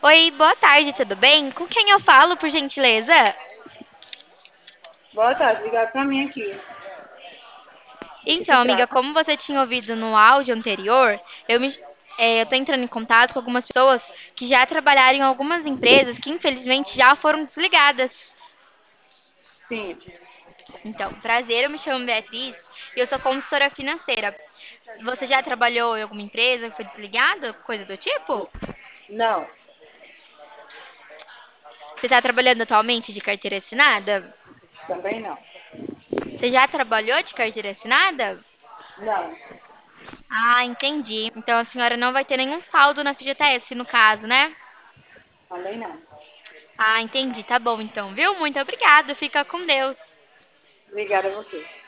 Oi, boa tarde, tudo bem? Com quem eu falo, por gentileza? Boa tarde, ligar pra mim aqui. O que se Então, amiga, trata? como você tinha ouvido no áudio anterior, eu tô entrando em contato com algumas pessoas que já trabalharam em algumas empresas que infelizmente já foram desligadas. Sim. Então, prazer, eu me chamo Beatriz e eu sou consultora financeira. Você já trabalhou em alguma empresa que foi desligada, coisa do tipo? Não, Você está trabalhando atualmente de carteira assinada? também não. Você já trabalhou de carteira assinada? Não, Ah, entendi. Então a senhora não vai ter nenhum saldo na FGTS, no caso, né? também não. Ah, entendi. Tá bom então, viu? Muito obrigada. Fica com Deus. Obrigada a você.